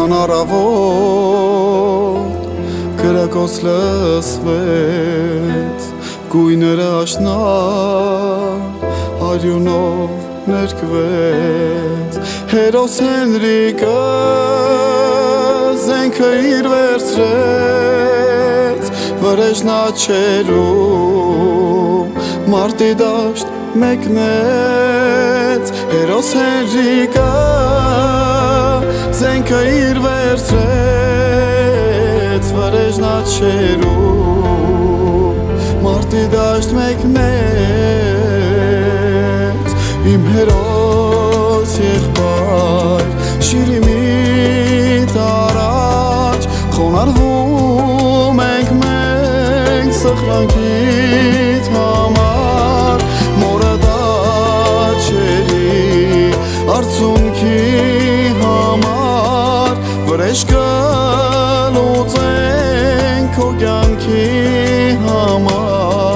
Նման առավոտ կրակոց լսվեց Գույները աշնան արյունով ներկվեց Հերոս Հենրիկը զենքը իր վերցրեց Վրեժն աչերում մարտի դաշտ մեկնեց Հերոս Հենրիկը զենքը իր վերցրեց Վրեժն աչերում մարտի դաշտ մեկնեց Իմ հերոս եղբայր Շիրիմիտ առաջ խոնարհվում ենք մենք սխրանքիդ համար Մորը դաչերի արցունքի համար Վրեժ կլուծենք քո կյանքի համար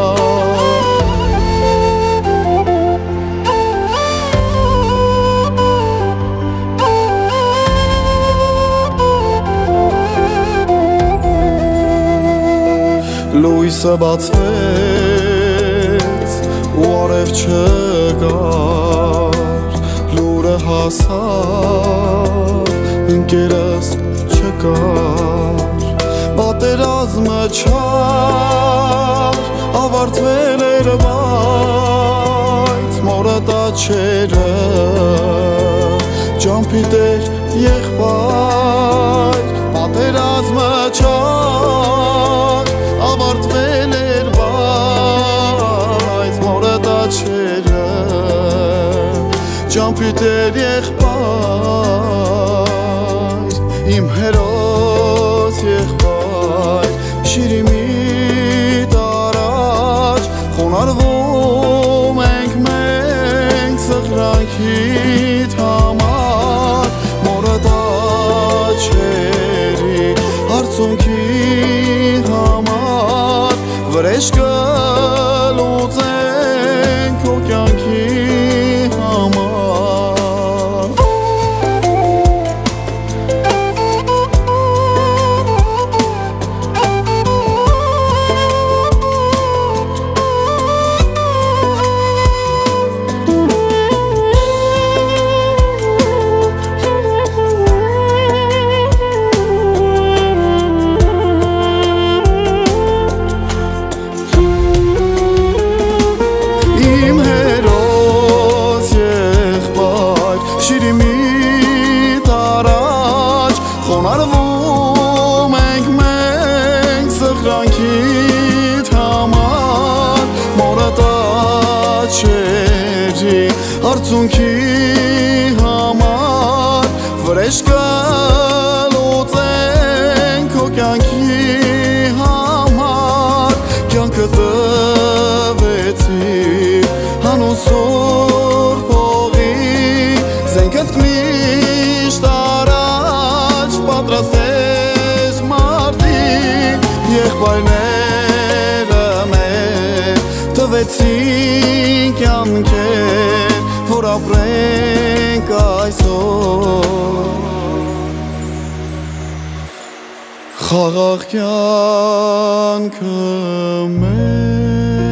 Լույսը բացվեց ու արև չկար Լուրը հասավ ընկերս չկար Պատերազմը չար ավարտվել էր բայց Մորը տաչերը ջամփիտ էր եղբայր Պատերազմը չար ավարտվել էր բայց Մորը տաչերը ջամփիտ էր եղբայր Իմ հերոս եղբայր Շիրիմիտ առաջ խոնարհվում ենք մենք սխրանքիդ համար Մորը տաչերի արցունքի համար Վրեժ կլուծենք քո կյանքի համար Շիրիմիտ առաջ խոնարհվում ենք մենք սխրանքիդ համար Մորը տաչերի արցունքի համար Վրեժ կլուծենք քո կյանքի համար Կյանքը տվեցի հանուսուր Զենքդ միշտ առաջ պատրաստես մարդի Եղբայրները մեր տվեցին կյանքեր որ ապրենք այսօր Խաղաղ կյանքը մեր